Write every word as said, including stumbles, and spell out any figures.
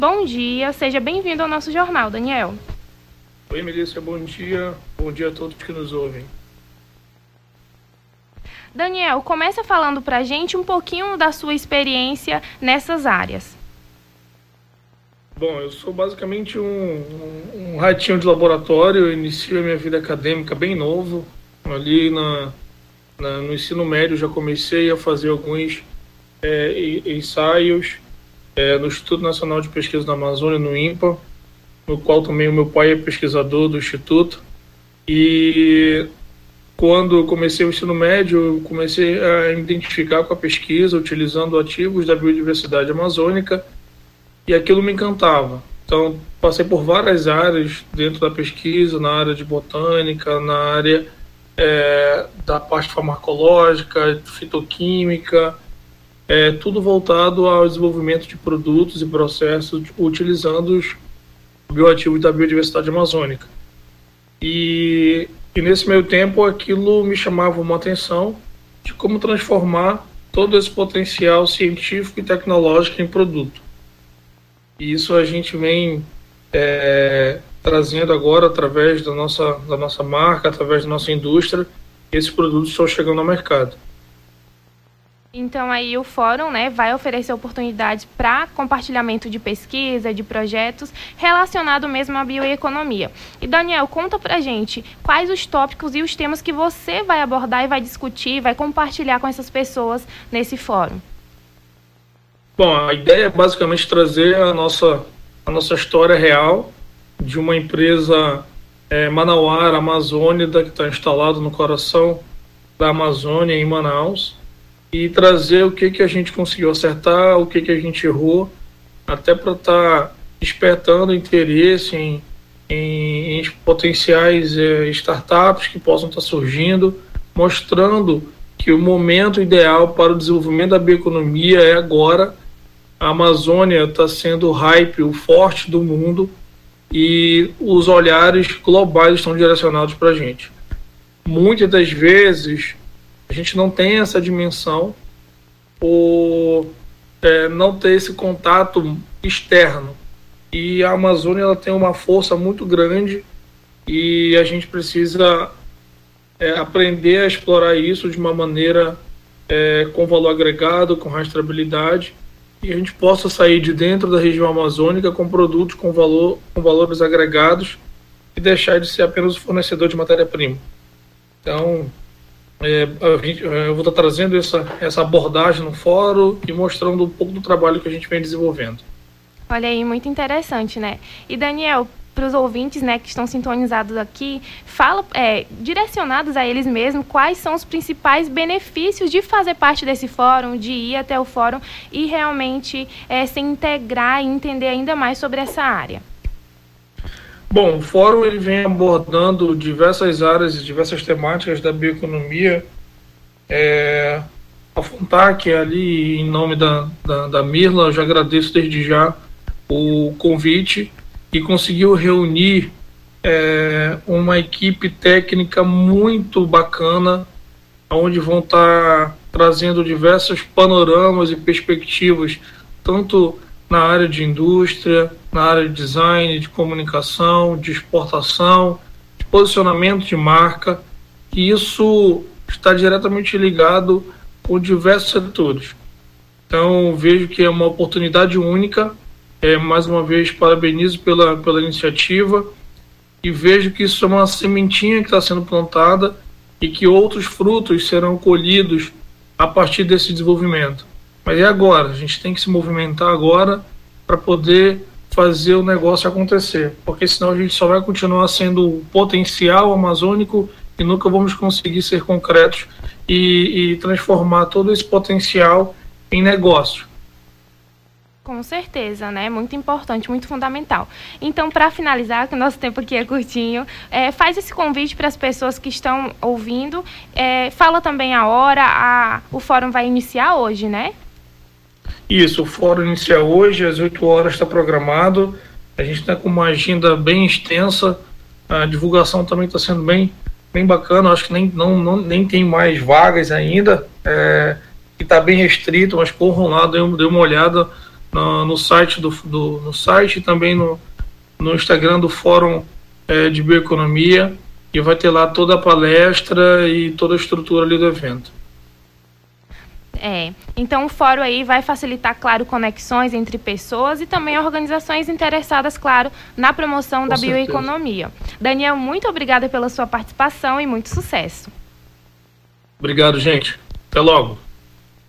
Bom dia, seja bem-vindo ao nosso jornal, Daniel. Oi, Melissa, bom dia. Bom dia a todos que nos ouvem. Daniel, começa falando pra gente um pouquinho da sua experiência nessas áreas. Bom, eu sou basicamente um, um, um ratinho de laboratório. Eu iniciei a minha vida acadêmica bem novo. Ali na, na, no ensino médio já comecei a fazer alguns é, ensaios é, no Instituto Nacional de Pesquisa da Amazônia, no INPA, no qual também o meu pai é pesquisador do Instituto. E quando eu comecei o ensino médio, eu comecei a me identificar com a pesquisa, utilizando ativos da biodiversidade amazônica, e aquilo me encantava. Então, passei por várias áreas dentro da pesquisa, na área de botânica, na área é, da parte farmacológica, fitoquímica, é, tudo voltado ao desenvolvimento de produtos e processos utilizando os bioativos da biodiversidade amazônica. E, e nesse meio tempo, aquilo me chamava uma atenção de como transformar todo esse potencial científico e tecnológico em produto. E isso a gente vem é, trazendo agora através da nossa, da nossa marca, através da nossa indústria, e esses produtos estão chegando ao mercado. Então aí o fórum, né, vai oferecer oportunidades para compartilhamento de pesquisa, de projetos relacionados mesmo à bioeconomia. E Daniel, conta pra gente quais os tópicos e os temas que você vai abordar e vai discutir, vai compartilhar com essas pessoas nesse fórum. Bom, a ideia é basicamente trazer a nossa, a nossa história real de uma empresa é, manauara, amazônica, que está instalada no coração da Amazônia, em Manaus, e trazer o que, que a gente conseguiu acertar, o que, que a gente errou, até para estar tá despertando interesse em, em, em potenciais é, startups que possam estar tá surgindo, mostrando que o momento ideal para o desenvolvimento da bioeconomia é agora. A Amazônia está sendo o hype, o forte do mundo, e os olhares globais estão direcionados para a gente. Muitas das vezes a gente não tem essa dimensão por é, não ter esse contato externo. E a Amazônia ela tem uma força muito grande e a gente precisa é, aprender a explorar isso de uma maneira é, com valor agregado, com rastreabilidade, e a gente possa sair de dentro da região amazônica com produtos com, valor, com valores agregados e deixar de ser apenas o fornecedor de matéria-prima. Então, É, eu vou estar trazendo essa, essa abordagem no fórum e mostrando um pouco do trabalho que a gente vem desenvolvendo. Olha aí, muito interessante, né? E Daniel, para os ouvintes, né, que estão sintonizados aqui, fala, é, direcionados a eles mesmos, quais são os principais benefícios de fazer parte desse fórum, de ir até o fórum e realmente é, se integrar e entender ainda mais sobre essa área. Bom, o fórum ele vem abordando diversas áreas e diversas temáticas da bioeconomia. É, a Fontac, ali em nome da, da, da Mirla, eu já agradeço desde já o convite e conseguiu reunir é, uma equipe técnica muito bacana, onde vão estar trazendo diversos panoramas e perspectivas, tanto na área de indústria, na área de design, de comunicação, de exportação, de posicionamento de marca, e isso está diretamente ligado com diversos setores. Então, vejo que é uma oportunidade única, é, mais uma vez, parabenizo pela, pela iniciativa, e vejo que isso é uma sementinha que está sendo plantada e que outros frutos serão colhidos a partir desse desenvolvimento. Mas é agora, a gente tem que se movimentar agora para poder fazer o negócio acontecer, porque senão a gente só vai continuar sendo o potencial amazônico e nunca vamos conseguir ser concretos e, e transformar todo esse potencial em negócio. Com certeza, né? Muito importante, muito fundamental. Então, para finalizar, que o nosso tempo aqui é curtinho, é, faz esse convite para as pessoas que estão ouvindo, é, fala também a hora, a, o fórum vai iniciar hoje, né? Isso, o fórum inicia hoje, às oito horas está programado. A gente está com uma agenda bem extensa, a divulgação também está sendo bem, bem bacana. Acho que nem, não, não, nem tem mais vagas ainda, é, e está bem restrito, mas corram lá, dê, dê uma olhada no, no site do, do no site e também no, no Instagram do Fórum é, de Bioeconomia, e vai ter lá toda a palestra e toda a estrutura ali do evento. É, então o fórum aí vai facilitar, claro, conexões entre pessoas e também organizações interessadas, claro, na promoção Com da certeza. bioeconomia. Daniel, muito obrigada pela sua participação e muito sucesso. Obrigado, gente. Até logo.